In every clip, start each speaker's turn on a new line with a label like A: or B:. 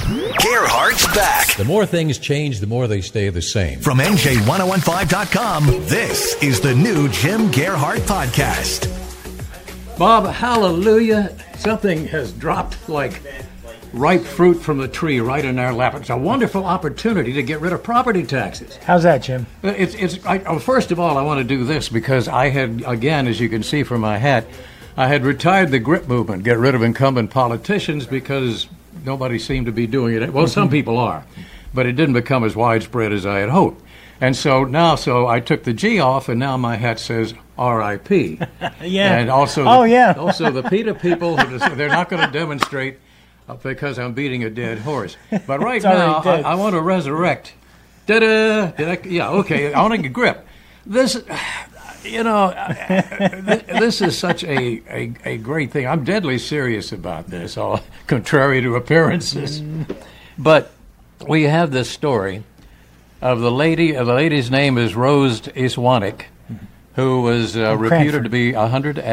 A: Gerhardt's back.
B: The more things change, the more they stay the same.
A: From NJ1015.com, this is the new Jim Gerhardt Podcast.
C: Bob, hallelujah. Something has dropped like ripe fruit from the tree right in our lap. It's a wonderful opportunity to get rid of property taxes.
D: How's that, Jim?
C: First of all, I want to do this because I had, again, as you can see from my hat, I had retired the GRIP movement, get rid of incumbent politicians, because nobody seemed to be doing it. Well, some people are, but it didn't become as widespread as I had hoped. And so I took the G off, and now my hat says R.I.P.
D: Yeah.
C: And also, also the PETA people, they're not going to demonstrate because I'm beating a dead horse. But right now, I want to resurrect. Yeah, okay, I want to get grip. This, this is such a great thing. I'm deadly serious about this, all contrary to appearances. But we have this story of the lady. The lady's name is Rose Iswanik, who was reputed to be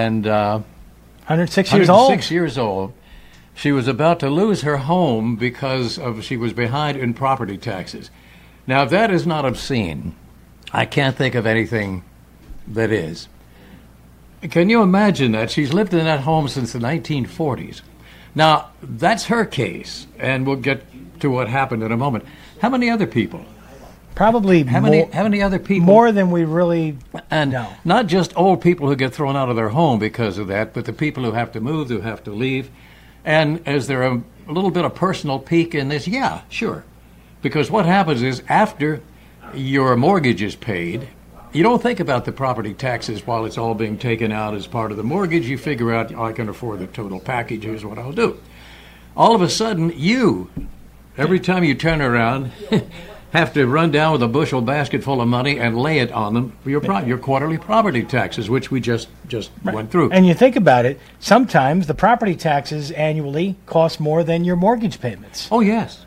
D: 106
C: years old. She was about to lose her home because she was behind in property taxes. Now, if that is not obscene, I can't think of anything that is. Can you imagine that? She's lived in that home since the 1940s. Now, that's her case, and we'll get to what happened in a moment. How many other people?
D: Probably
C: how many other people?
D: More than we really
C: know. Not just old people who get thrown out of their home because of that, but the people who have to move, who have to leave. And is there a little bit of personal pique in this? Yeah, sure. Because what happens is after your mortgage is paid, you don't think about the property taxes while it's all being taken out as part of the mortgage. You figure out, I can afford the total package, here's what I'll do. All of a sudden, every time you turn around, have to run down with a bushel basket full of money and lay it on them for your quarterly property taxes, which we just went through.
D: And you think about it, sometimes the property taxes annually cost more than your mortgage payments.
C: Oh, yes.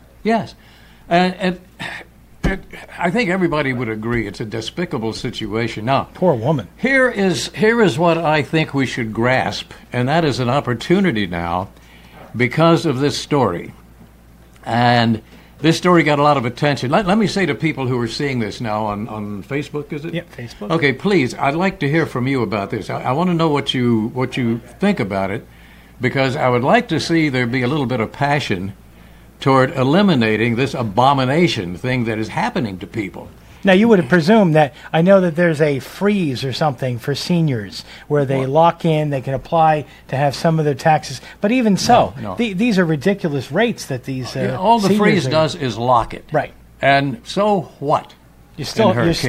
C: And I think everybody would agree it's a despicable situation. Now,
D: poor woman.
C: Here is what I think we should grasp, and that is an opportunity now because of this story. And this story got a lot of attention. Let me say to people who are seeing this now on Facebook, is it?
D: Yep, Facebook.
C: Okay, please, I'd like to hear from you about this. I want to know what you think about it, because I would like to see there be a little bit of passion toward eliminating this abomination thing that is happening to people.
D: Now, you would have presumed that, I know that there's a freeze or something for seniors where they lock in, they can apply to have some of their taxes. But even so, these are ridiculous rates that these
C: all the freeze does is lock it.
D: Right.
C: And so what? You still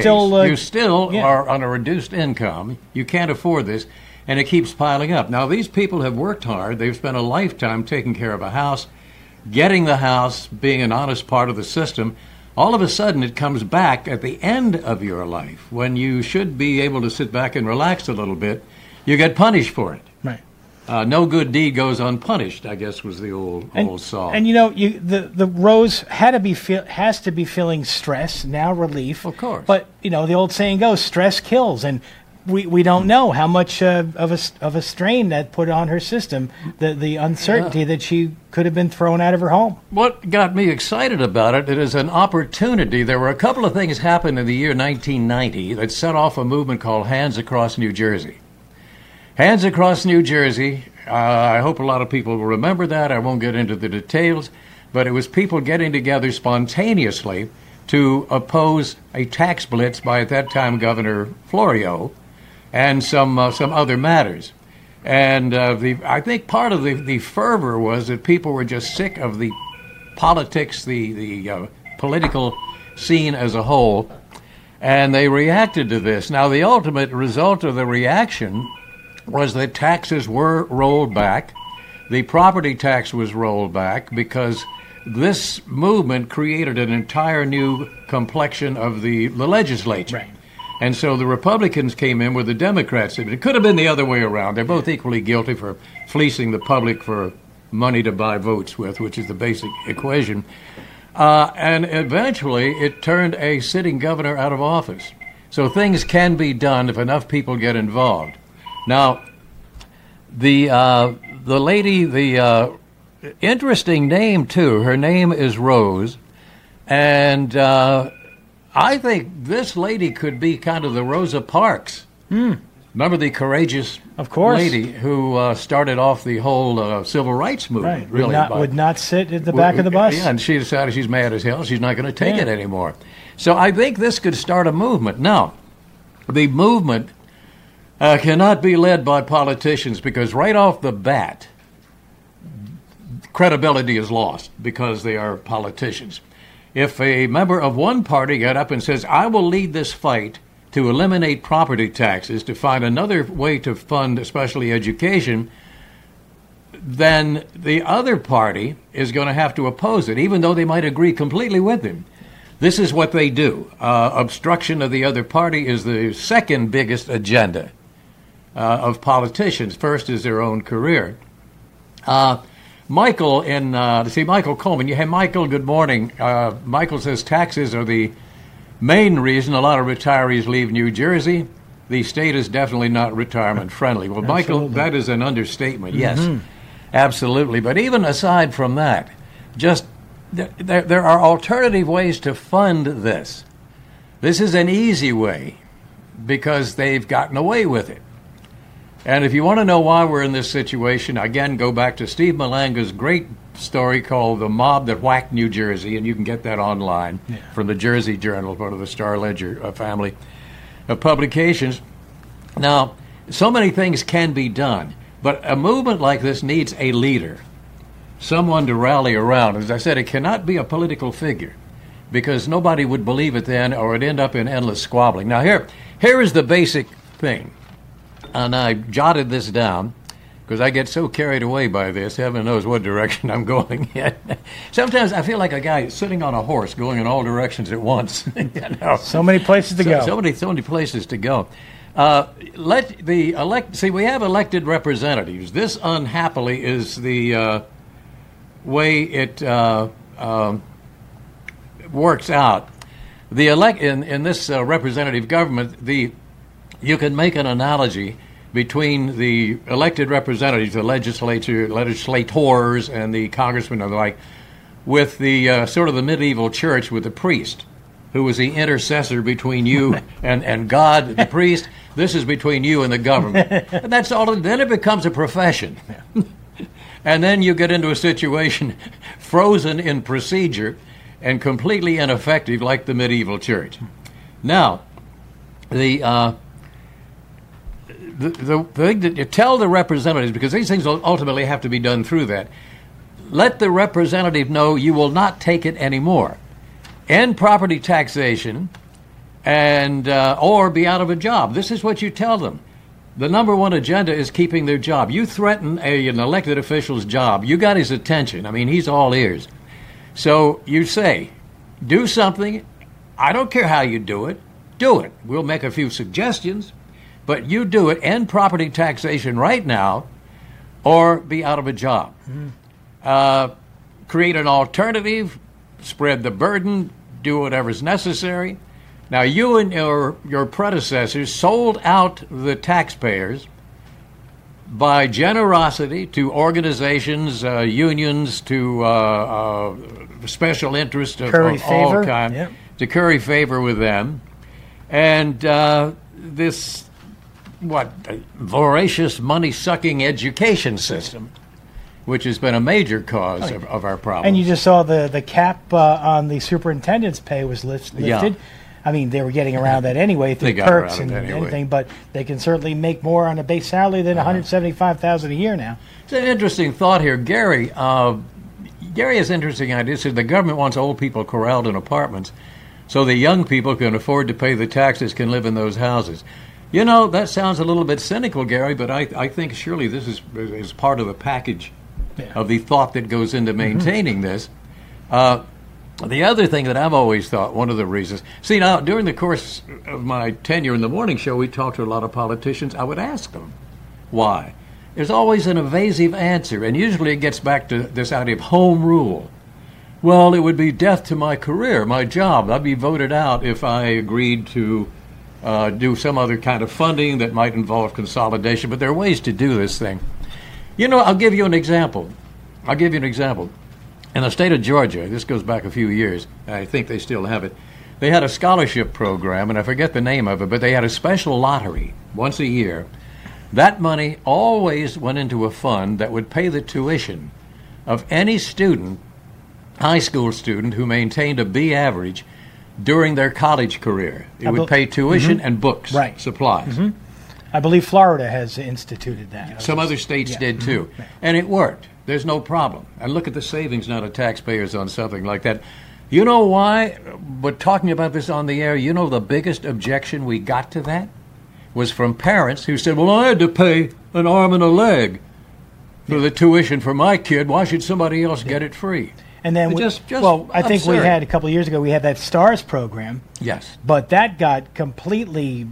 C: are on a reduced income. You can't afford this, and it keeps piling up. Now, these people have worked hard. They've spent a lifetime taking care of a house, getting the house, being an honest part of the system. All of a sudden, it comes back at the end of your life when you should be able to sit back and relax a little bit. You get punished for it.
D: Right.
C: No good deed goes unpunished, I guess, was the old song.
D: And the Rose has to be feeling stress, now relief.
C: Of course.
D: But the old saying goes, stress kills, and we don't know how much of a strain that put on her system, the uncertainty that she could have been thrown out of her home.
C: What got me excited about it is an opportunity. There were a couple of things happened in the year 1990 that set off a movement called Hands Across New Jersey. Hands Across New Jersey, I hope a lot of people will remember that. I won't get into the details, but it was people getting together spontaneously to oppose a tax blitz by, at that time, Governor Florio, and some other matters. And I think part of the fervor was that people were just sick of the politics, the political scene as a whole, and they reacted to this. Now, the ultimate result of the reaction was that taxes were rolled back. The property tax was rolled back because this movement created an entire new complexion of the legislature.
D: Right.
C: And so the Republicans came in where the Democrats did. It could have been the other way around. They're both equally guilty for fleecing the public for money to buy votes with, which is the basic equation. And eventually it turned a sitting governor out of office. So things can be done if enough people get involved. Now, the lady, interesting name, too. Her name is Rose. And I think this lady could be kind of the Rosa Parks. Remember the courageous lady who started off the whole civil rights movement?
D: Right.
C: Really,
D: would not sit at the back of the bus.
C: Yeah, and she decided she's mad as hell. She's not going to take it anymore. So I think this could start a movement. Now, the movement cannot be led by politicians because right off the bat, credibility is lost because they are politicians. If a member of one party got up and says, I will lead this fight to eliminate property taxes, to find another way to fund especially education, then the other party is going to have to oppose it, even though they might agree completely with him. This is what they do. Obstruction of the other party is the second biggest agenda of politicians. First is their own career. Michael Michael Coleman. Hey, Michael, good morning. Michael says taxes are the main reason a lot of retirees leave New Jersey. The state is definitely not retirement friendly. Well, Michael, that is an understatement. Yes, absolutely. But even aside from that, just there are alternative ways to fund this. This is an easy way because they've gotten away with it. And if you want to know why we're in this situation, again, go back to Steve Malanga's great story called The Mob That Whacked New Jersey, and you can get that online from the Jersey Journal, part of the Star Ledger family of publications. Now, so many things can be done, but a movement like this needs a leader, someone to rally around. As I said, it cannot be a political figure because nobody would believe it then or it'd end up in endless squabbling. Now, here is the basic thing. And I jotted this down because I get so carried away by this. Heaven knows what direction I'm going in. Sometimes I feel like a guy sitting on a horse going in all directions at once.
D: So many places to go.
C: So many places to go. We have elected representatives. This, unhappily, is the way it works out. In this representative government, you can make an analogy between the elected representatives, the legislators, and the congressmen and the like, with the sort of the medieval church with the priest, who was the intercessor between you and God, the priest. This is between you and the government. And that's all. Then it becomes a profession. And then you get into a situation frozen in procedure and completely ineffective like the medieval church. Now, the thing that you tell the representatives, because these things will ultimately have to be done through that, let the representative know you will not take it anymore. End property taxation and or be out of a job. This is what you tell them. The number one agenda is keeping their job. You threaten an elected official's job. You got his attention. I mean, he's all ears. So you say, do something. I don't care how you do it. Do it. We'll make a few suggestions. But you do it, end property taxation right now, or be out of a job. Create an alternative, spread the burden, do whatever's necessary. Now, you and your predecessors sold out the taxpayers by generosity to organizations, unions, to special interests of all kinds, to curry favor with them. And this voracious money-sucking education system, which has been a major cause of our problems.
D: And you just saw the cap on the superintendent's pay was lifted.
C: Yeah.
D: I mean, they were getting around that anyway through perks and anything, but they can certainly make more on a base salary than $175,000 a year now.
C: It's an interesting thought here. Gary has interesting ideas. He said the government wants old people corralled in apartments so the young people can afford to pay the taxes, can live in those houses. You know, that sounds a little bit cynical, Gary, but I think surely this is part of the package of the thought that goes into maintaining this. The other thing that I've always thought, one of the reasons, see, now, during the course of my tenure in the morning show, we talked to a lot of politicians. I would ask them why. There's always an evasive answer, and usually it gets back to this idea of home rule. Well, it would be death to my career, my job. I'd be voted out if I agreed to do some other kind of funding that might involve consolidation, but there are ways to do this thing. You know, I'll give you an example. I'll give you an example. In the state of Georgia, this goes back a few years, I think they still have it, they had a scholarship program, and I forget the name of it, but they had a special lottery once a year. That money always went into a fund that would pay the tuition of any student, high school student, who maintained a B average during their college career. It would pay tuition and books, supplies.
D: I believe Florida has instituted that.
C: Some other states did too. And it worked. There's no problem. And look at the savings now to taxpayers on something like that. You know why? But talking about this on the air, you know the biggest objection we got to that was from parents who said, well, I had to pay an arm and a leg for the tuition for my kid. Why should somebody else get it free?
D: And then, I think we had a couple of years ago, we had that STARS program.
C: Yes.
D: But that got completely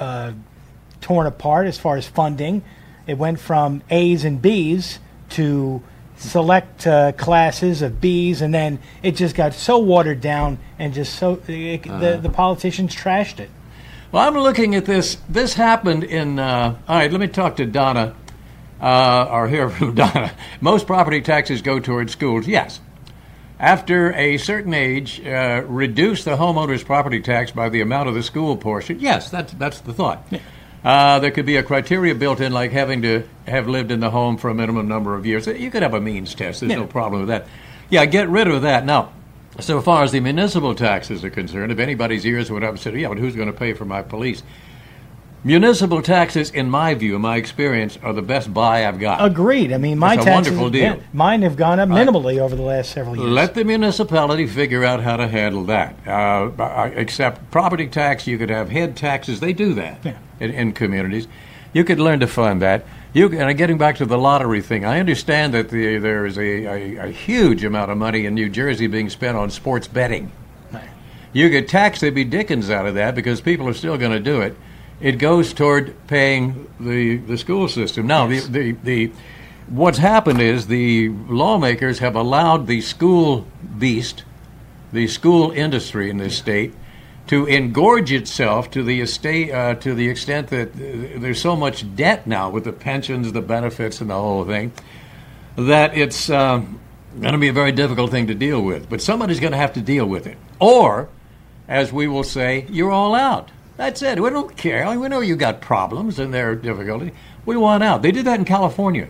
D: torn apart as far as funding. It went from A's and B's to select classes of B's, and then it just got so watered down and just so the politicians trashed it.
C: Well, I'm looking at this. This happened in, all right, let me talk to Donna, or hear from Donna. Most property taxes go towards schools. Yes. After a certain age, reduce the homeowner's property tax by the amount of the school portion. Yes, that's the thought. Yeah. There could be a criteria built in, like having to have lived in the home for a minimum number of years. You could have a means test. There's no problem with that. Yeah, get rid of that. Now, so far as the municipal taxes are concerned, if anybody's ears went up and said, yeah, but who's going to pay for my police? Municipal taxes, in my view, in my experience, are the best buy I've got.
D: Agreed. I mean, my
C: taxes,
D: wonderful
C: deal.
D: Mine have gone up minimally over the last several years.
C: Let the municipality figure out how to handle that. Except property tax, you could have head taxes. They do that in communities. You could learn to fund that. And getting back to the lottery thing, I understand that there is a huge amount of money in New Jersey being spent on sports betting. Right. You could tax the dickens out of that because people are still going to do it. It goes toward paying the school system. Now, yes. What's happened is the lawmakers have allowed the school beast, the school industry in this state, to engorge itself to the extent that there's so much debt now with the pensions, the benefits, and the whole thing, that it's going to be a very difficult thing to deal with. But somebody's going to have to deal with it. Or, as we will say, you're all out. That's it. We don't care. We know you got problems and there are difficulties. We want out. They did that in California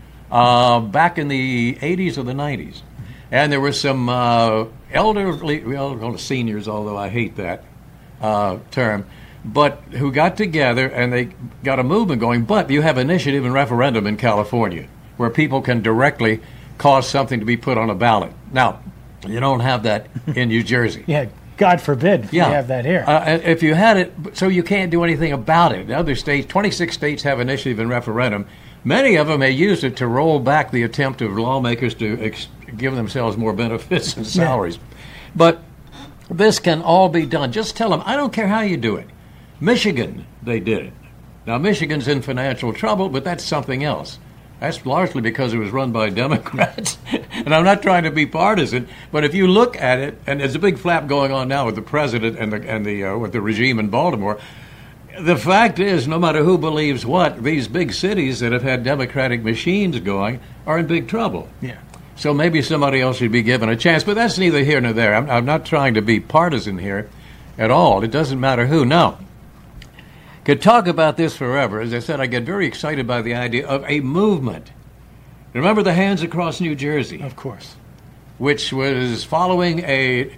C: back in the 80s or the 90s. And there were some elderly, seniors, although I hate that term, but who got together and they got a movement going. But you have initiative and referendum in California where people can directly cause something to be put on a ballot. Now, you don't have that in New Jersey.
D: Yeah. God forbid we have that here.
C: If you had it, so you can't do anything about it. In other states, 26 states have initiative and referendum. Many of them may use it to roll back the attempt of lawmakers to give themselves more benefits and salaries. Yeah. But this can all be done. Just tell them, I don't care how you do it. Michigan, they did it. Now, Michigan's in financial trouble, but that's something else. That's largely because it was run by Democrats. And I'm not trying to be partisan, but if you look at it, and there's a big flap going on now with the president and with the regime in Baltimore, the fact is, no matter who believes what, these big cities that have had Democratic machines going are in big trouble.
D: Yeah.
C: So maybe somebody else should be given a chance, but that's neither here nor there. I'm not trying to be partisan here at all. It doesn't matter who. Now, could talk about this forever. As I said, I get very excited by the idea of a movement. Remember the Hands Across New Jersey?
D: Of course.
C: Which was following it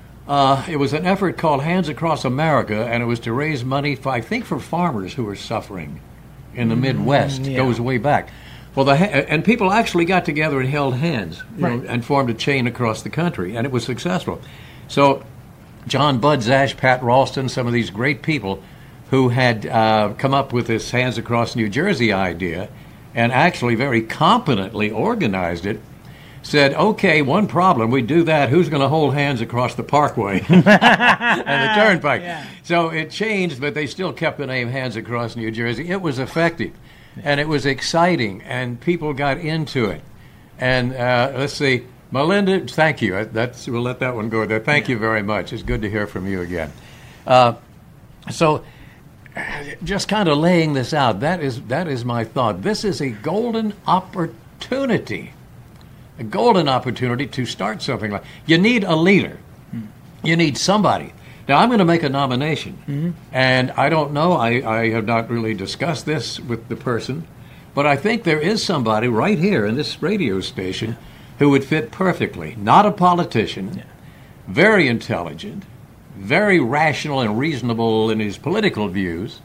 C: was an effort called Hands Across America, and it was to raise money, for farmers who were suffering in the Midwest. Yeah. It goes way back. Well, and people actually got together and held hands and formed a chain across the country, and it was successful. So John Bud Zash, Pat Ralston, some of these great people who had come up with this Hands Across New Jersey idea and actually very competently organized it, said, okay, one problem, we do that, who's going to hold hands across the Parkway and the Turnpike? Yeah. So it changed, but they still kept the name Hands Across New Jersey. It was effective, and it was exciting, and people got into it. And let's see, Melinda, thank you. We'll let that one go there. Thank you very much. It's good to hear from you again. So just kind of laying this out, that is my thought. This is a golden opportunity a golden opportunity to start something like. You need a leader. You need somebody. Now, I'm going to make a nomination, and I don't know, I have not really discussed this with the person, but I think there is somebody right here in this radio station who would fit perfectly. Not a politician, very intelligent, very rational and reasonable in his political views,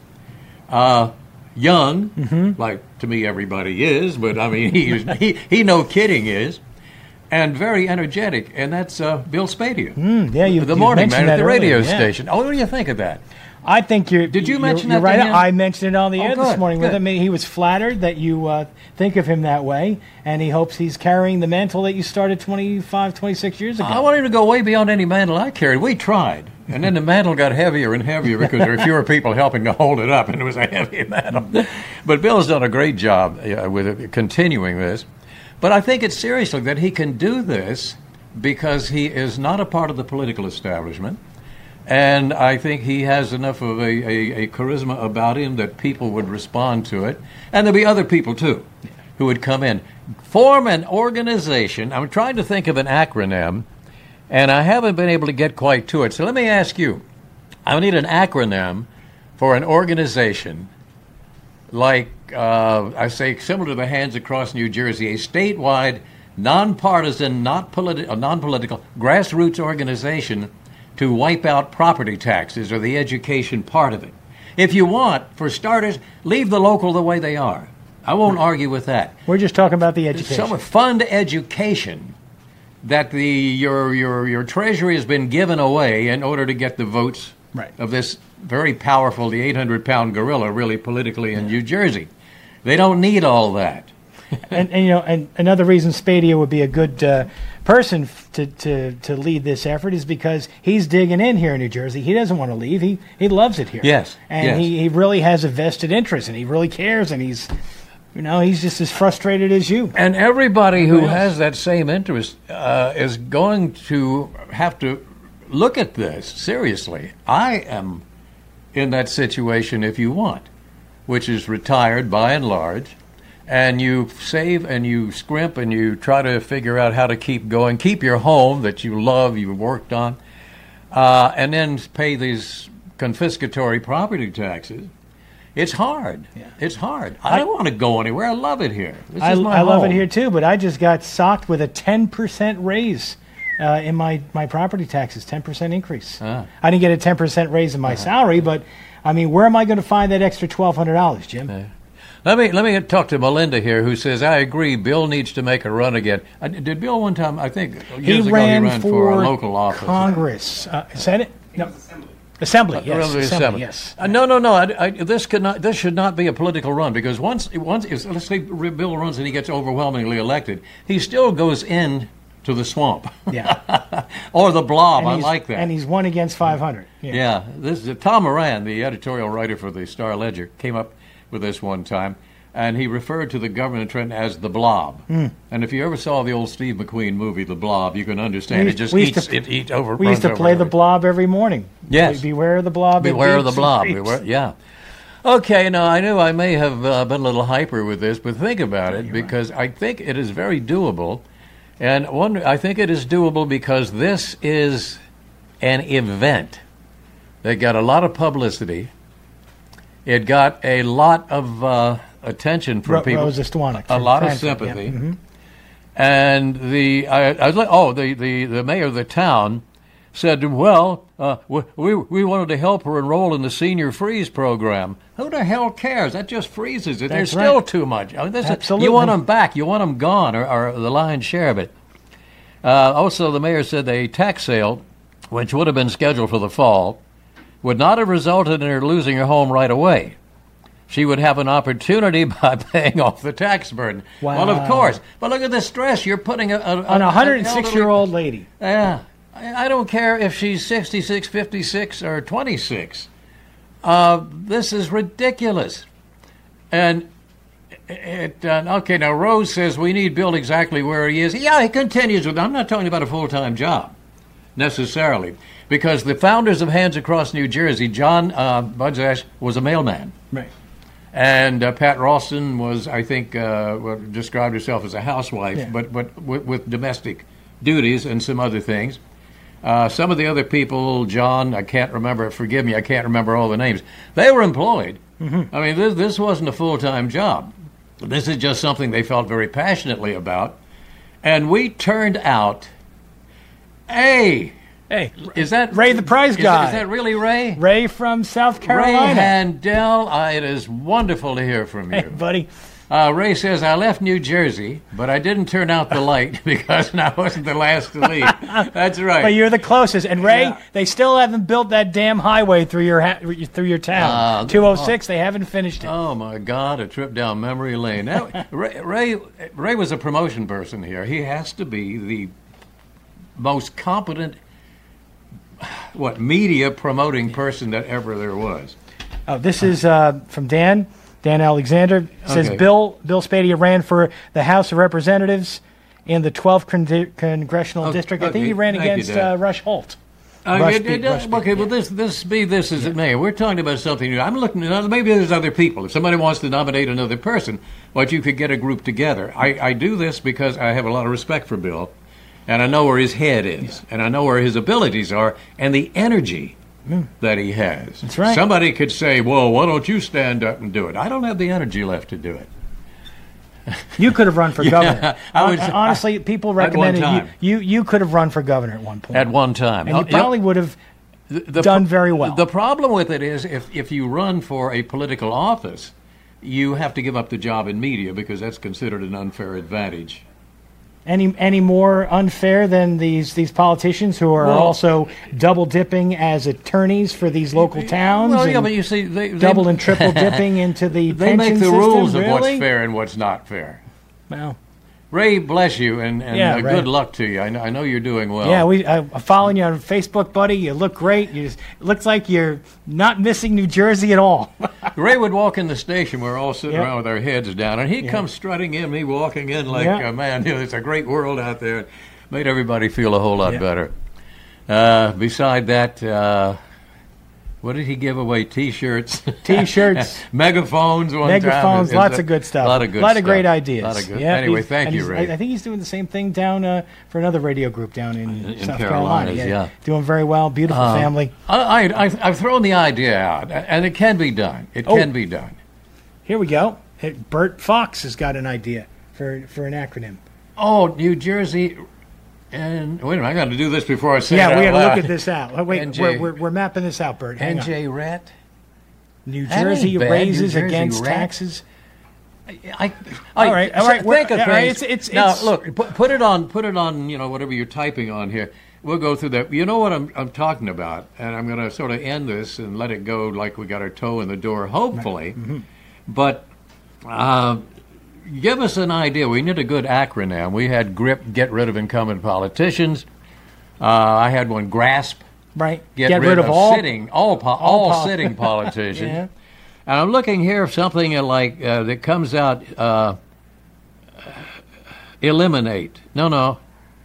C: young, like to me everybody is, but I mean, he no kidding is. And very energetic, and that's Bill Spadea. The morning man at the radio station. Oh, what do you think of that?
D: I think
C: Did you mention that?
D: You're right.
C: To him?
D: I mentioned it on the air this morning with
C: good.
D: him. He was flattered that you think of him that way, and he hopes he's carrying the mantle that you started 25, 26 years ago.
C: I want him to go way beyond any mantle I carried. We tried, and then the mantle got heavier and heavier because there were fewer people helping to hold it up, and it was a heavy mantle. But Bill's done a great job with continuing this. But I think it's seriously that he can do this because he is not a part of the political establishment. And I think he has enough of a charisma about him that people would respond to it. And there'll be other people, too, who would come in. Form an organization. I'm trying to think of an acronym, and I haven't been able to get quite to it. So let me ask you. I need an acronym for an organization like, I say, similar to the Hands Across New Jersey, a statewide, nonpartisan, non-political, grassroots organization to wipe out property taxes or the education part of it. If you want, for starters, leave the local the way they are. I won't argue with that.
D: We're just talking about the education.
C: Fund education that your treasury has been given away in order to get the votes of this very powerful, the 800-pound gorilla, really politically in New Jersey. They don't need all that.
D: and another reason Spadea would be a good person to lead this effort is because he's digging in here in New Jersey. He doesn't want to leave. He loves it here.
C: Yes.
D: And he really has a vested interest, and he really cares, and he's just as frustrated as you.
C: And everybody who has that same interest is going to have to look at this seriously. I am in that situation, if you want, which is retired by and large, and you save and you scrimp and you try to figure out how to keep going, keep your home that you love, you worked on, and then pay these confiscatory property taxes. It's hard. Yeah. It's hard. I don't want to go anywhere. I love it here.
D: I love it here too, but I just got socked with a 10% raise in my property taxes, 10% increase. I didn't get a 10% raise in my salary, but I mean, where am I going to find that extra $1,200, Jim?
C: Let me talk to Melinda here, who says, I agree, Bill needs to make a run again. Did Bill one time, I think, years ago, he ran for a local office.
D: Congress. Senate? No. Assembly, yes.
C: Assembly,
D: yes.
C: No. This should not be a political run, because once let's say Bill runs and he gets overwhelmingly elected, he still goes in to the swamp.
D: Yeah.
C: Or the blob. I like that.
D: And he's 1 against 500.
C: Yeah. This is Tom Moran, the editorial writer for the Star-Ledger, came up with this one time, and he referred to the government of Trenton as the blob. And if you ever saw the old Steve McQueen movie, The Blob, you can understand it just eats over.
D: We used to play The Blob every morning.
C: Yes.
D: Beware of the blob.
C: Beware of the blob. Yeah. Okay, now I knew I may have been a little hyper with this, but think about it, because I think it is very doable. And I think it is doable because this is an event that got a lot of publicity. It got a lot of attention from people.
D: Rosa Stwanek.
C: A lot of sympathy. Yeah. Mm-hmm. And I was like, the mayor of the town said, well, we wanted to help her enroll in the senior freeze program. Who the hell cares? That just freezes it. There's still too much. I mean,
D: Absolutely.
C: You want them back. You want them gone, or the lion's share of it. Also, the mayor said the tax sale, which would have been scheduled for the fall, would not have resulted in her losing her home right away. She would have an opportunity by paying off the tax burden.
D: Wow.
C: Well, of course. But look at the stress you're putting on
D: a 106-year-old lady.
C: Yeah. I don't care if she's 66, 56, or 26. This is ridiculous. And, okay, now Rose says we need Bill exactly where he is. Yeah, he continues with, I'm not talking about a full-time job, necessarily. Because the founders of Hands Across New Jersey, John Budzash, was a mailman.
D: Right.
C: And Pat Ralston was, I think, described herself as a housewife, but with domestic duties and some other things. Some of the other people, John, I can't remember, forgive me, I can't remember all the names. They were employed. Mm-hmm. I mean, this wasn't a full-time job. This is just something they felt very passionately about. And we turned out,
D: Hey,
C: is that
D: Ray the prize guy?
C: Is that really Ray?
D: Ray from South Carolina.
C: Ray Handel, it is wonderful to hear from you.
D: Hey, buddy.
C: Ray says, I left New Jersey, but I didn't turn out the light because I wasn't the last to leave. That's right.
D: But you're the closest. And Ray, they still haven't built that damn highway through your town. 206, they haven't finished it.
C: Oh, my God, a trip down memory lane. Now, Ray was a promotion person here. He has to be the most competent media promoting person that ever there was.
D: Oh, this is from Dan Alexander. Says Bill Spadea ran for the House of Representatives in the 12th Congressional District. I think he ran against Rush Holt.
C: Okay, well, this as it may. We're talking about something new. I'm looking at maybe there's other people. If somebody wants to nominate another person, you could get a group together. I do this because I have a lot of respect for Bill. And I know where his head is, and I know where his abilities are, and the energy that he has.
D: That's right.
C: Somebody could say, well, why don't you stand up and do it? I don't have the energy left to do it.
D: You could have run for governor. Honestly, people recommended you could have run for governor at one point.
C: At one time.
D: And you probably would have done very well.
C: The problem with it is if you run for a political office, you have to give up the job in media because that's considered an unfair advantage.
D: Any more unfair than these politicians who are also double dipping as attorneys for these local towns?
C: Well, yeah, but you see, they
D: double and triple dipping into the
C: they
D: pension
C: make the
D: system,
C: rules of
D: really?
C: what's fair and what's not fair.
D: Well,
C: Ray, bless you, and
D: Ray.
C: Good luck to you. I know you're doing well.
D: Yeah, I'm following you on Facebook, buddy. You look great. It looks like you're not missing New Jersey at all.
C: Ray would walk in the station. We're all sitting around with our heads down, and he'd come strutting in, me walking in like, man, it's a great world out there. Made everybody feel a whole lot better. Beside that, what did he give away? T-shirts. Megaphones one time.
D: Lots of good stuff.
C: A lot of good
D: stuff.
C: Of
D: great ideas.
C: A lot of good. Anyway, thank you, Ray.
D: I think he's doing the same thing down for another radio group down in South
C: Carolina.
D: Yeah. Doing very well. Beautiful family.
C: I've thrown the idea out, and it can be done. It can be done.
D: Here we go. Bert Fox has got an idea for an acronym.
C: Oh, New Jersey... And wait a minute, I got to do this before I say it.
D: Yeah, we got
C: to
D: look at this out. Wait, we're mapping this out, Bert. Hang
C: NJ Ret.
D: New Jersey raises against taxes.
C: All right. Think of things.
D: It's
C: now look, put it on. Whatever you're typing on here. We'll go through that. You know what I'm talking about, and I'm going to sort of end this and let it go like we got our toe in the door, hopefully. Mm-hmm. But. Give us an idea. We need a good acronym. We had GRIP, get rid of incumbent politicians. I had one, GRASP,
D: right?
C: Get rid of all sitting politicians. Yeah. And I'm looking here for something like that comes out. Eliminate. No.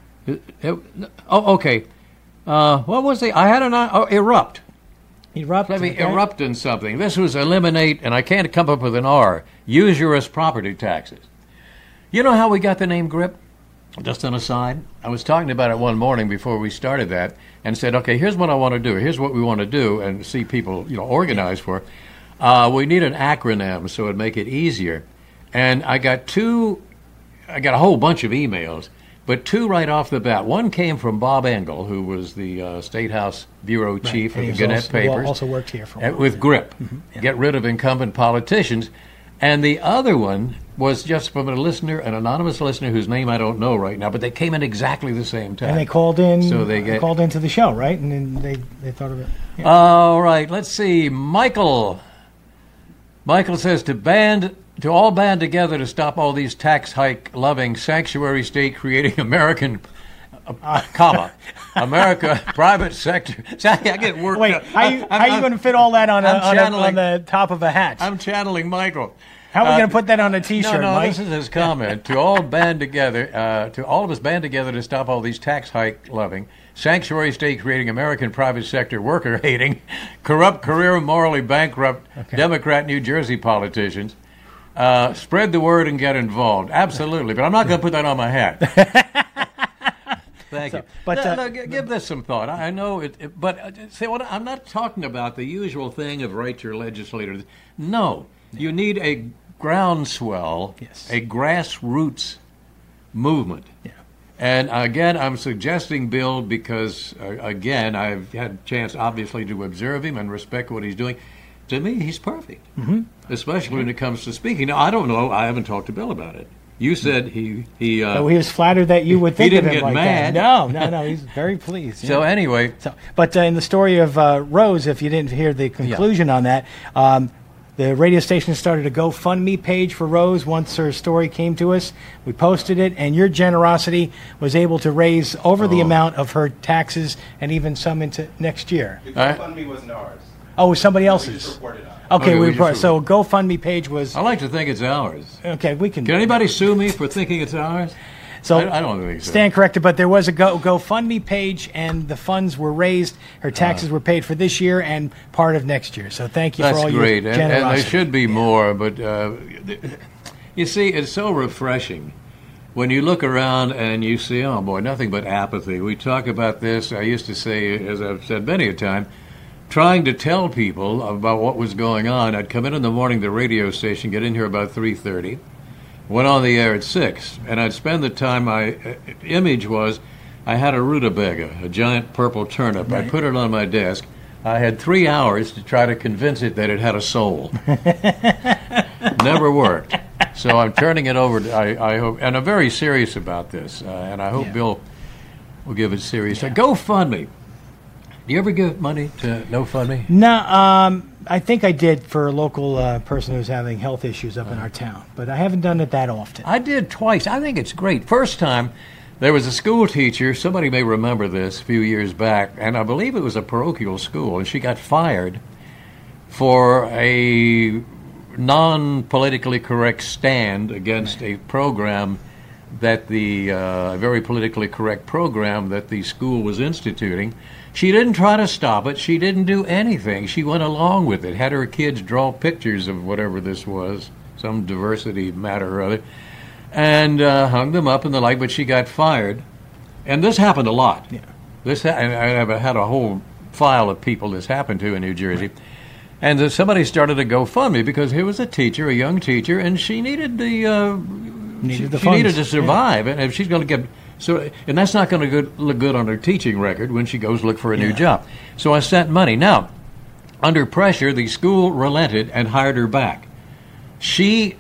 C: Okay. What was I had erupt.
D: Erupt.
C: Let me erupt in something. This was eliminate, and I can't come up with an R. Usurious property taxes. You know how we got the name GRIP? Just an aside. I was talking about it one morning before we started that, and said, okay, here's what I want to do. Here's what we want to do, and see people, organize for. We need an acronym so it'd make it easier. And I got a whole bunch of emails. But two right off the bat. One came from Bob Engel, who was the State House bureau chief of the Gannett Papers.
D: Also worked here for a while.
C: With GRIP, get rid of incumbent politicians. And the other one was just from an anonymous listener whose name I don't know right now, but they came in exactly the same time.
D: And they called in. So they called into the show, right? And then they thought of it. Yeah.
C: All right, let's see. Michael says to all band together to stop all these tax hike loving sanctuary state creating American America private sector. I get worked.
D: Wait, how are you going to fit all that on the top of a hat?
C: I'm channeling Michael.
D: How are we going to put that on a T-shirt,
C: No,
D: Mike?
C: this is his comment. To all band together, to all of us band together to stop all these tax hike loving, sanctuary state creating, American private sector worker hating, corrupt, career morally bankrupt Democrat New Jersey politicians. Spread the word and get involved. Absolutely, but I'm not going to put that on my hat. Thank you. But give this some thought. I know it, but see, I'm not talking about the usual thing of write your legislators. No, you need a groundswell, a grassroots movement. Yeah. And again, I'm suggesting Bill because, again, I've had a chance, obviously, to observe him and respect what he's doing. To me, he's perfect, especially when it comes to speaking. Now, I don't know. I haven't talked to Bill about it. You said he
D: was flattered that you would think
C: he
D: of
C: didn't
D: him
C: get
D: like
C: mad.
D: that. No, he's very pleased.
C: So anyway.
D: But in the story of Rose, if you didn't hear the conclusion on that, the radio station started a GoFundMe page for Rose once her story came to us. We posted it, and your generosity was able to raise over the amount of her taxes and even some into next year.
E: The GoFundMe wasn't ours.
D: Oh, it was somebody else's.
E: We just reported on it.
D: Okay, so GoFundMe page was...
C: I like to think it's ours.
D: Okay, we can...
C: Can anybody sue me for thinking it's ours?
D: So
C: I don't think so.
D: Stand corrected, but there was a GoFundMe page, and the funds were raised. Her taxes were paid for this year and part of next year. So thank you for all your generosity.
C: And there should be more, but you see, it's so refreshing when you look around and you see, oh boy, nothing but apathy. We talk about this. I used to say, as I've said many a time, trying to tell people about what was going on. I'd come in the morning to the radio station, get in here about 3:30. Went on the air at 6, and I'd spend the time. My image was, I had a rutabaga, a giant purple turnip. Right. I put it on my desk. I had 3 hours to try to convince it that it had a soul. Never worked. So I'm turning it over. I hope, and I'm very serious about this, and I hope Bill will give it serious. GoFundMe. Do you ever give money to GoFundMe?
D: No, I think I did for a local person who's having health issues up in our town, but I haven't done it that often.
C: I did twice. I think it's great. First time, there was a school teacher, somebody may remember this, a few years back, and I believe it was a parochial school, and she got fired for a non-politically correct stand against a program that a very politically correct program that the school was instituting. She didn't try to stop it. She didn't do anything. She went along with it, had her kids draw pictures of whatever this was, some diversity matter or other, and hung them up and the like, but she got fired. And this happened a lot. Yeah. I've had a whole file of people this happened to in New Jersey. Right. And somebody started a GoFundMe because here was a teacher, a young teacher, and she needed she needed to survive. And if she's going to get... and that's not going to look good on her teaching record when she goes look for a new job. So I sent money. Now, under pressure, the school relented and hired her back. She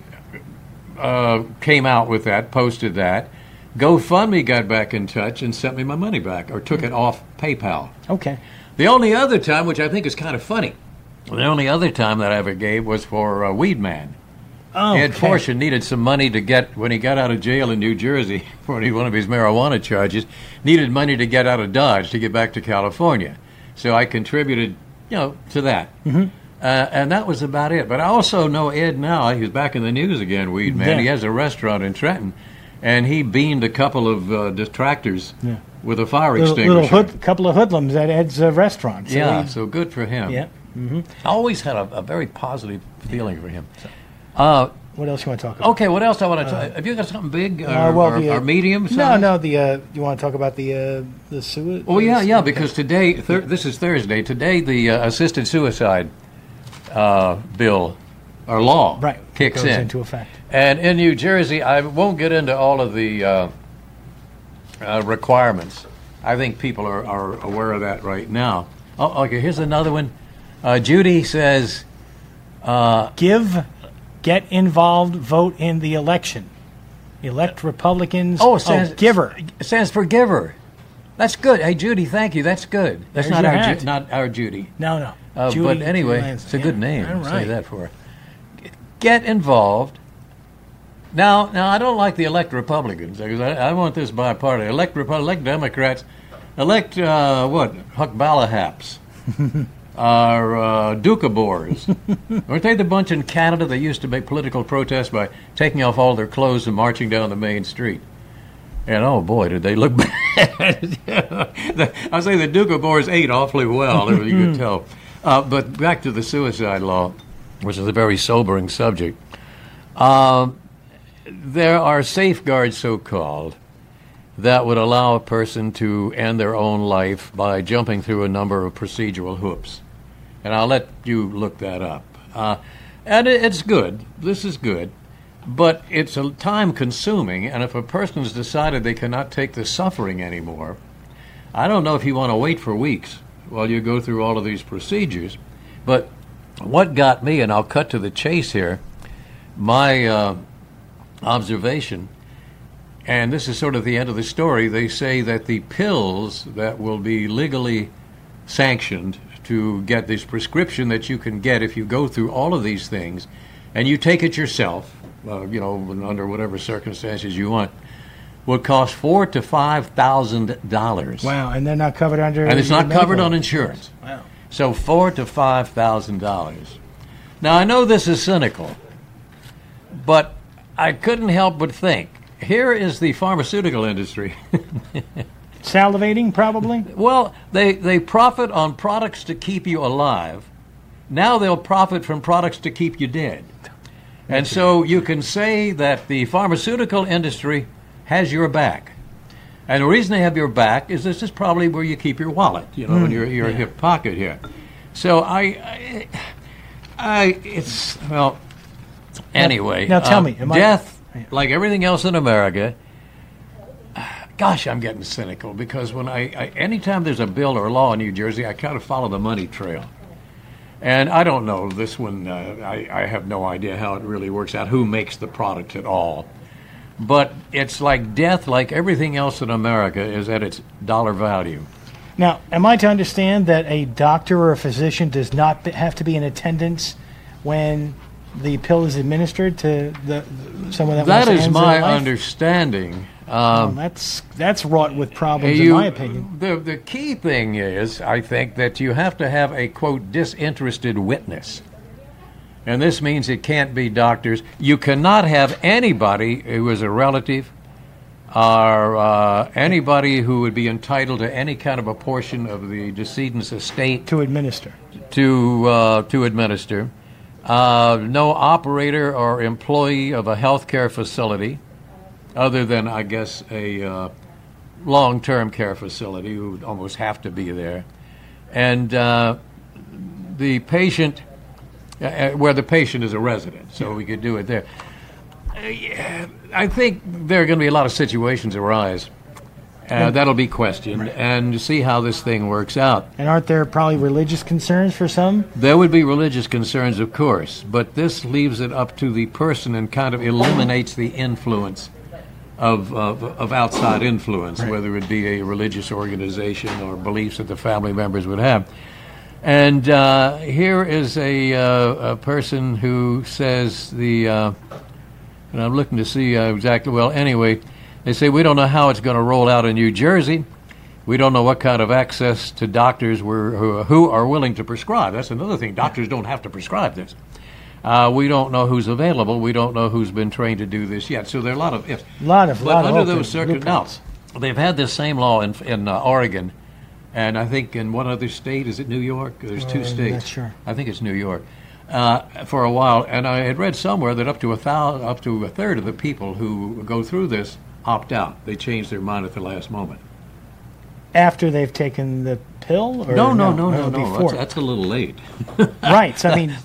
C: came out with that, posted that. GoFundMe got back in touch and sent me my money back, or took it off PayPal.
D: Okay.
C: The only other time, which I think is kind of funny, the only other time that I ever gave was for Weed Man.
D: Oh,
C: Ed Fortune needed some money to get, when he got out of jail in New Jersey for one of his marijuana charges, needed money to get out of Dodge to get back to California. So I contributed, to that. Mm-hmm. And that was about it. But I also know Ed now. He's back in the news again, Weed Man. Yeah. He has a restaurant in Trenton, and he beamed a couple of detractors with a fire extinguisher.
D: Couple of hoodlums at Ed's restaurant.
C: So so good for him.
D: Yeah. Mm-hmm.
C: I always had a very positive feeling for him. So.
D: What else you want to talk about?
C: Okay, what else I want to talk? Have you got something big or medium?
D: No. You want to talk about the suicide?
C: Oh yeah. Because today, this is Thursday. Today, the assisted suicide bill or law kicks
D: goes into effect.
C: And in New Jersey, I won't get into all of the requirements. I think people are aware of that right now. Oh, okay. Here's another one. Judy says,
D: Get involved, vote in the election. Elect Republicans.
C: Giver. It stands for giver. That's good. Hey, Judy, thank you. That's good. That's not our Judy.
D: No.
C: Judy, but anyway, it's a good name. Right. Say that for her. Get involved. Now, I don't like the elect Republicans because I want this bipartisan. Elect Democrats. Elect Huck Ballahaps. are Doukhobors. Weren't they the bunch in Canada that used to make political protests by taking off all their clothes and marching down the main street? And oh boy, did they look bad. I say the Doukhobors ate awfully well, you could tell. But back to the suicide law, which is a very sobering subject. There are safeguards, so-called, that would allow a person to end their own life by jumping through a number of procedural hoops. And I'll let you look that up. And it's good. This is good. But it's a time-consuming, and if a person has decided they cannot take the suffering anymore, I don't know if you want to wait for weeks while you go through all of these procedures. But what got me, and I'll cut to the chase here, my observation, and this is sort of the end of the story, they say that the pills that will be legally sanctioned to get this prescription that you can get if you go through all of these things, and you take it yourself, under whatever circumstances you want, would cost $4,000 to $5,000.
D: Wow, and they're not covered under.
C: And it's not covered on insurance.
D: Wow.
C: So $4,000 to $5,000. Now I know this is cynical, but I couldn't help but think, here is the pharmaceutical industry.
D: Salivating, probably?
C: Well, they profit on products to keep you alive. Now they'll profit from products to keep you dead. And so you can say that the pharmaceutical industry has your back. And the reason they have your back is this is probably where you keep your wallet, in your hip pocket here. So anyway.
D: Now tell me.
C: Death, like everything else in America, gosh, I'm getting cynical because when anytime there's a bill or a law in New Jersey, I kind of follow the money trail. And I don't know this one. I have no idea how it really works out, who makes the product at all. But it's like death, like everything else in America, is at its dollar value.
D: Now, am I to understand that a doctor or a physician does not have to be in attendance when the pill is administered to someone that wants to end their life? That is my
C: understanding.
D: That's wrought with problems, in my opinion.
C: The key thing is, I think, that you have to have a, quote, disinterested witness. And this means it can't be doctors. You cannot have anybody who is a relative or anybody who would be entitled to any kind of a portion of the decedent's estate
D: to administer.
C: To administer. No operator or employee of a healthcare facility, other than, I guess, a long-term care facility who would almost have to be there. And the patient, where the patient is a resident, so we could do it there. I think there are going to be a lot of situations arise. That'll be questioned, and see how this thing works out.
D: And aren't there probably religious concerns for some?
C: There would be religious concerns, of course, but this leaves it up to the person and kind of eliminates the influence of outside influence, right, whether it be a religious organization or beliefs that the family members would have. And here is a person who says and I'm looking to see exactly, well, anyway, they say, we don't know how it's going to roll out in New Jersey. We don't know what kind of access to doctors who are willing to prescribe. That's another thing. Doctors don't have to prescribe this. We don't know who's available. We don't know who's been trained to do this yet. So there are a lot of ifs. But under those circumstances, now, they've had this same law in Oregon, and I think in one other state. Is it New York? There's two states.
D: Not sure.
C: I think it's New York. For a while, and I had read somewhere that up to a third of the people who go through this opt out. They change their mind at the last moment. After
D: they've taken the pill? Or
C: no. That's a little late.
D: Right. So I mean,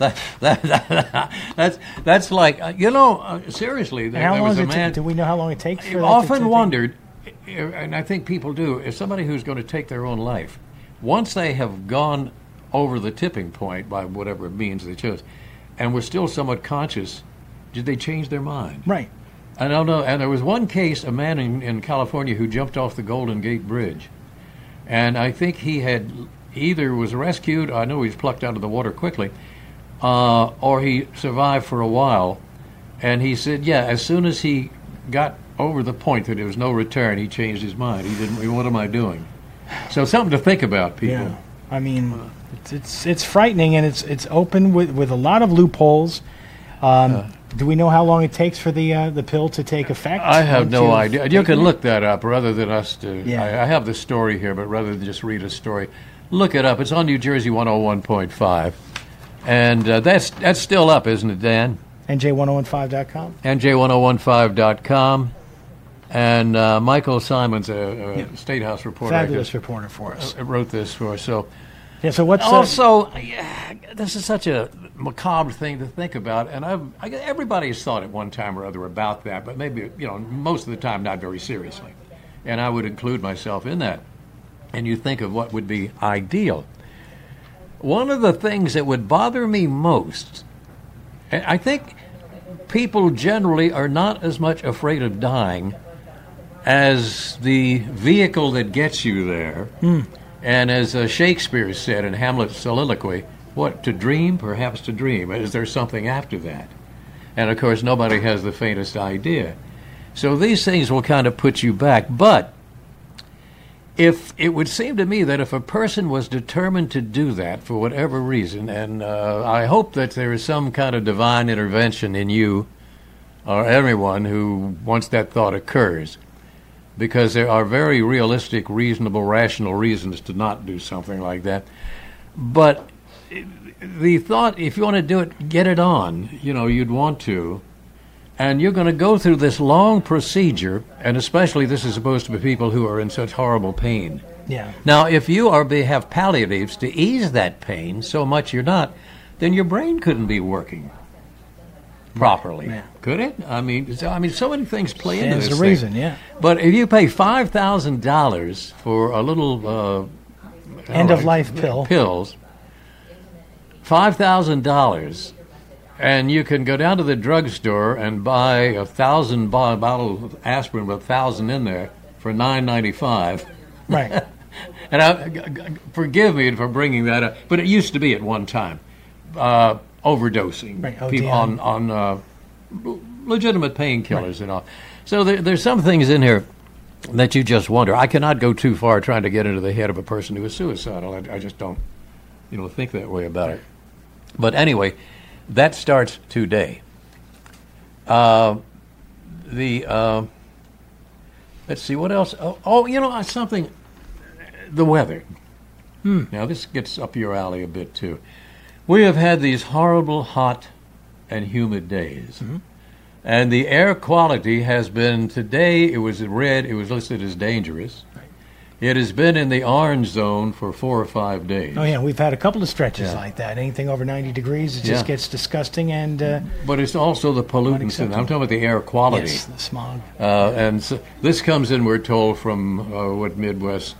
C: that's like seriously.
D: How long does it take? Do we know how long it takes?
C: I've often wondered, and I think people do, is somebody who's going to take their own life, once they have gone over the tipping point by whatever means they chose, and were still somewhat conscious, did they change their mind?
D: Right.
C: I don't know. And there was one case, a man in California who jumped off the Golden Gate Bridge. And I think he had either was rescued, I know he was plucked out of the water quickly, or he survived for a while. And he said, as soon as he got over the point that there was no return, he changed his mind. He didn't, what am I doing? So something to think about, people.
D: I mean, it's frightening, and it's open with a lot of loopholes. Do we know how long it takes for the pill to take effect?
C: I have no idea. You can look that up rather than us to.
D: Yeah.
C: I have the story here, but rather than just read a story, look it up. It's on New Jersey 101.5. And that's still up, isn't it, Dan?
D: NJ1015.com.
C: NJ1015.com. And Michael Simons, a State House reporter.
D: Fabulous reporter for us.
C: Wrote this for us. So.
D: Yeah, so what's
C: also, this is such a macabre thing to think about, and everybody has thought at one time or other about that, but maybe, most of the time not very seriously. And I would include myself in that. And you think of what would be ideal. One of the things that would bother me most, and I think people generally are not as much afraid of dying as the vehicle that gets you there. And as Shakespeare said in Hamlet's soliloquy, what, to dream? Perhaps to dream. Is there something after that? And, of course, nobody has the faintest idea. So these things will kind of put you back. But if it would seem to me that if a person was determined to do that for whatever reason, and I hope that there is some kind of divine intervention in you or everyone who, once that thought occurs, because there are very realistic, reasonable, rational reasons to not do something like that. But the thought, if you want to do it, get it on. You'd want to. And you're going to go through this long procedure, and especially this is supposed to be people who are in such horrible pain.
D: Yeah.
C: Now, if you have palliatives to ease that pain so much you're not, then your brain couldn't be working properly. Yeah. Could it? I mean, so many things play into this
D: There's a reason, yeah.
C: But if you pay $5,000 for a little
D: end-of-life
C: pills, $5,000, and you can go down to the drugstore and buy 1,000 bottle of aspirin with 1,000 in there for $9.95.
D: Right.
C: And forgive me for bringing that up, but it used to be at one time. Overdosing,
D: right.
C: People on legitimate painkillers and all. So there's some things in here that you just wonder. I cannot go too far trying to get into the head of a person who is suicidal. I just don't, think that way about it. But anyway, that starts today. Let's see what else. Something. The weather. Now this gets up your alley a bit too. We have had these horrible, hot, and humid days. Mm-hmm. And the air quality has been, today it was red, it was listed as dangerous. Right. It has been in the orange zone for 4 or 5 days.
D: Oh, yeah, we've had a couple of stretches like that. Anything over 90 degrees, it just gets disgusting. And
C: but it's also the pollutants. I'm talking about the air quality.
D: Yes, the smog.
C: And so this comes in, we're told, from Midwest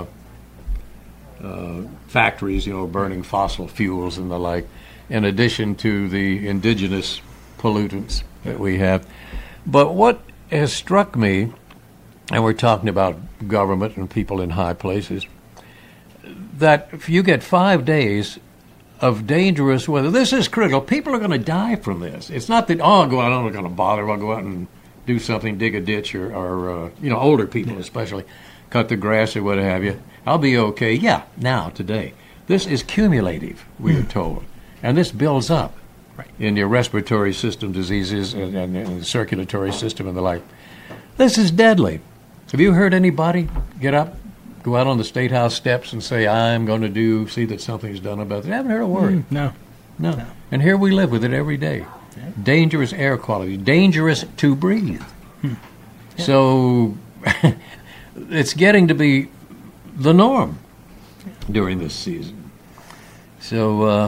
C: factories, burning fossil fuels and the like, in addition to the indigenous pollutants that we have. But what has struck me, and we're talking about government and people in high places, that if you get 5 days of dangerous weather, this is critical. People are going to die from this. It's not that, I'm not going to bother. I'll go out and do something, dig a ditch, or older people especially, cut the grass or what have you. I'll be okay. Yeah, now, today. This is cumulative, we are told. And this builds up in your respiratory system diseases and the circulatory system and the like. This is deadly. Have you heard anybody get up, go out on the State House steps and say, I'm going to see that something's done about it? I haven't heard a word.
D: No.
C: And here we live with it every day. Yeah. Dangerous air quality. Dangerous to breathe. Yeah. So it's getting to be the norm during this season. So,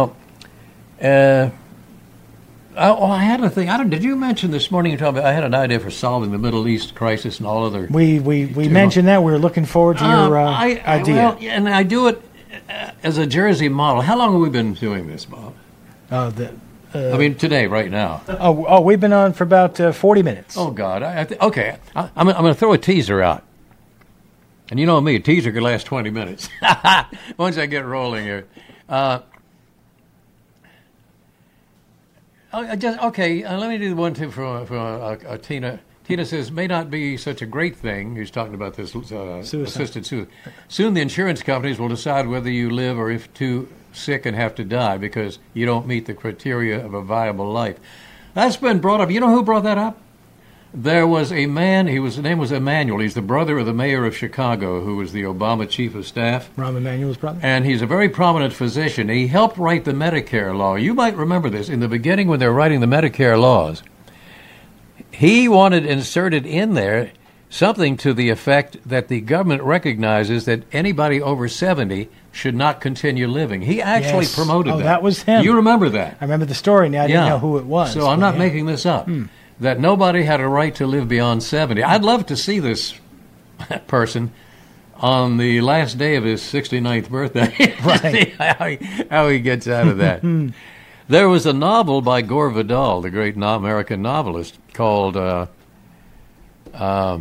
C: I had a thing. Did you mention this morning? You told me I had an idea for solving the Middle East crisis and all other.
D: We mentioned that. We were looking forward to your idea.
C: Well, and I do it as a Jersey model. How long have we been doing this, Bob? Today, right now.
D: We've been on for about 40 minutes.
C: Oh God. Okay. I'm going to throw a teaser out. And you know me, a teaser could last 20 minutes. Once I get rolling here. Let me do one too from Tina Tina says, may not be such a great thing. He's talking about this assisted suicide. Soon the insurance companies will decide whether you live or if too sick and have to die because you don't meet the criteria of a viable life. That's been brought up. You know who brought that up? There was a man, his name was Emanuel. He's the brother of the mayor of Chicago, wwho was the Obama chief of staff.
D: Rahm Emanuel's brother?
C: And he's a very prominent physician. He helped write the Medicare law. You might remember this. In the beginning, when they were writing the Medicare laws, he wanted inserted in there something to the effect that the government recognizes that anybody over 70 should not continue living. He actually promoted that.
D: Oh, that was him.
C: You remember that?
D: I remember the story. Now I didn't know who it was.
C: So I'm not making this up. That nobody had a right to live beyond 70. I'd love to see this person on the last day of his 69th birthday.
D: Right.
C: See how he gets out of that. There was a novel by Gore Vidal, the great American novelist, called, I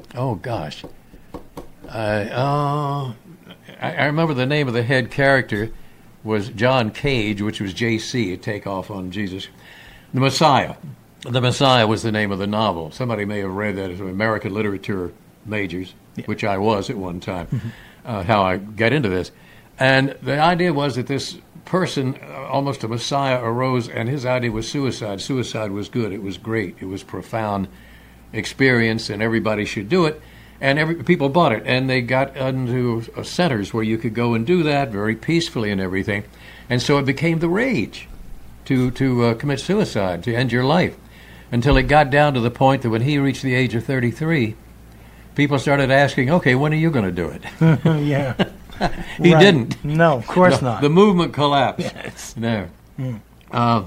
C: remember the name of the head character was John Cage, which was J.C., a takeoff on Jesus. The Messiah. The Messiah was the name of the novel. Somebody may have read that as American literature majors, which I was at one time, how I got into this. And the idea was that this person, almost a Messiah, arose, and his idea was suicide. Suicide was good. It was great. It was profound experience, and everybody should do it. And people bought it, and they got into centers where you could go and do that very peacefully and everything. And so it became the rage to commit suicide, to end your life, until it got down to the point that when he reached the age of 33, people started asking, okay, when are you going to do it?
D: Yeah.
C: He didn't.
D: No, of course not.
C: The movement collapsed.
D: Yes.
C: There. I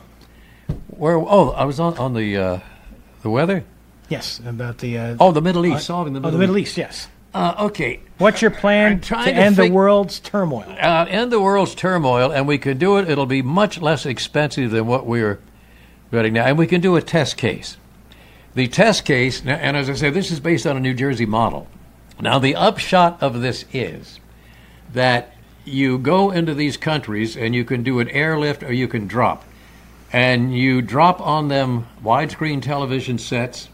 C: was on the weather?
D: Yes, about the...
C: the Middle East, solving the Middle East.
D: The Middle East, yes.
C: Okay.
D: What's your plan to end the world's turmoil?
C: End the world's turmoil, and we can do it. It'll be much less expensive than what we're getting now. And we can do a test case. The test case, and as I said, this is based on a New Jersey model. Now, the upshot of this is that you go into these countries, and you can do an airlift or you can drop. And you drop on them widescreen television sets.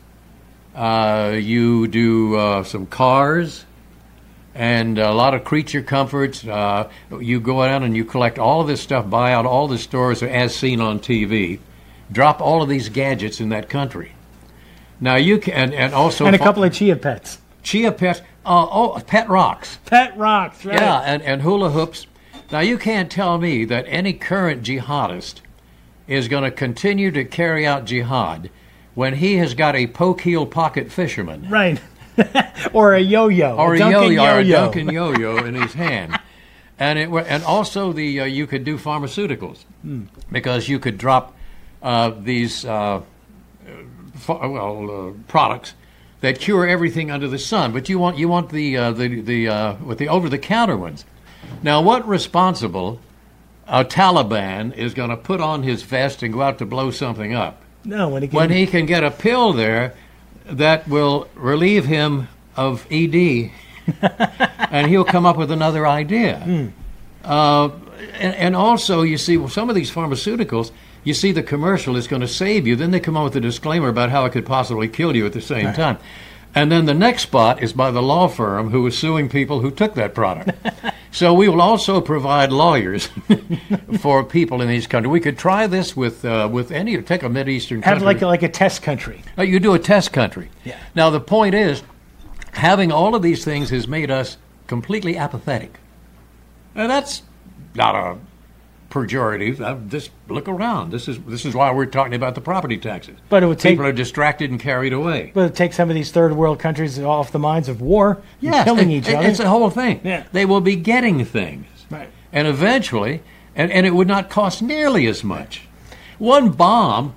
C: You do some cars and a lot of creature comforts. You go out and you collect all of this stuff, buy out all the stores as seen on TV, drop all of these gadgets in that country. Now you can, and also...
D: And a couple of chia pets.
C: Chia pets. Pet rocks.
D: Pet rocks, right.
C: Yeah, and hula hoops. Now you can't tell me that any current jihadist is going to continue to carry out jihad when he has got a poke-heel pocket fisherman.
D: Right. Or a yo-yo.
C: Or a yo-yo, or a Dunkin' yo-yo in his hand. And also you could do pharmaceuticals because you could drop these products that cure everything under the sun. But you want the over-the-counter ones. Now, what responsible Taliban is going to put on his vest and go out to blow something up?
D: No,
C: when he can get a pill there that will relieve him of ED, and he'll come up with another idea. And also, you see, some of these pharmaceuticals, you see the commercial is going to save you. Then they come up with a disclaimer about how it could possibly kill you at the same time. And then the next spot is by the law firm who is suing people who took that product. So we will also provide lawyers for people in these countries. We could try this with any, take a Mideastern country.
D: Have like a test country.
C: You do a test country.
D: Yeah.
C: Now the point is, having all of these things has made us completely apathetic. And that's not a pejorative. Just look around. This is why we're talking about the property taxes.
D: But it would take
C: people are distracted and carried away.
D: But it takes some of these third world countries off the minds of war, killing each other.
C: It's the whole thing.
D: Yeah.
C: They will be getting things,
D: right?
C: And eventually, and it would not cost nearly as much. One bomb,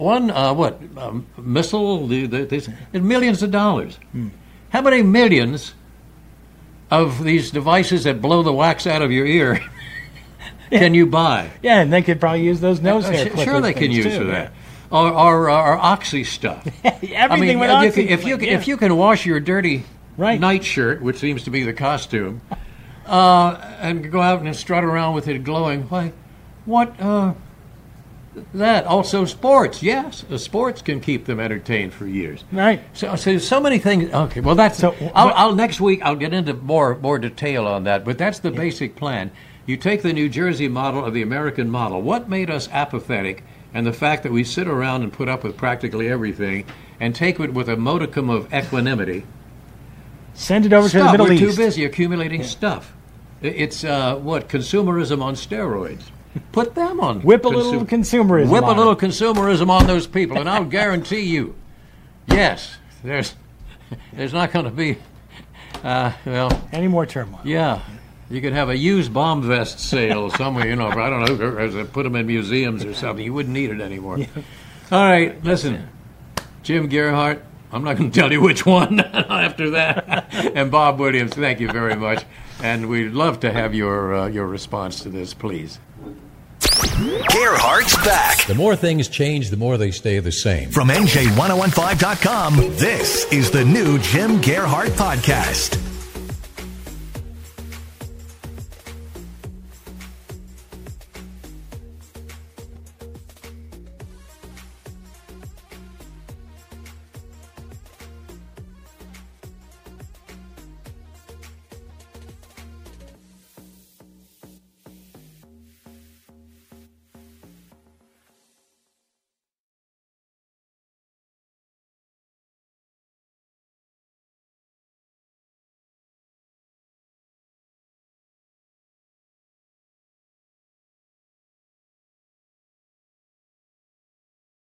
C: missile, there's millions of dollars. How many millions of these devices that blow the wax out of your ear can you buy?
D: Yeah, and they could probably use those nose hair clippers.
C: Sure, they can use for that. Or oxy stuff.
D: Everything with oxy.
C: If you can wash your dirty nightshirt, which seems to be the costume, and go out and strut around with it glowing, why, what that. Also sports. Yes, the sports can keep them entertained for years.
D: Right.
C: So many things. Okay, well, that's... So, I'll next week, I'll get into more detail on that, but that's the basic plan. You take the New Jersey model or the American model. What made us apathetic, and the fact that we sit around and put up with practically everything, and take it with a modicum of equanimity.
D: Send it over to the Middle East.
C: We're too busy accumulating stuff. It's, consumerism on steroids. Put them on.
D: Whip a little consumerism.
C: Whip a little consumerism on those people, and I'll guarantee you, yes, there's not going to be,
D: any more turmoil.
C: Yeah, you could have a used bomb vest sale somewhere. I don't know, put them in museums or something. You wouldn't need it anymore. Yeah. All right, listen, Jim Gerhardt. I'm not going to tell you which one after that. And Bob Williams, thank you very much, and we'd love to have your response to this, please.
A: Gerhardt's back.
B: The more things change, the more they stay the same.
A: From NJ1015.com, this is the new Jim Gerhardt Podcast.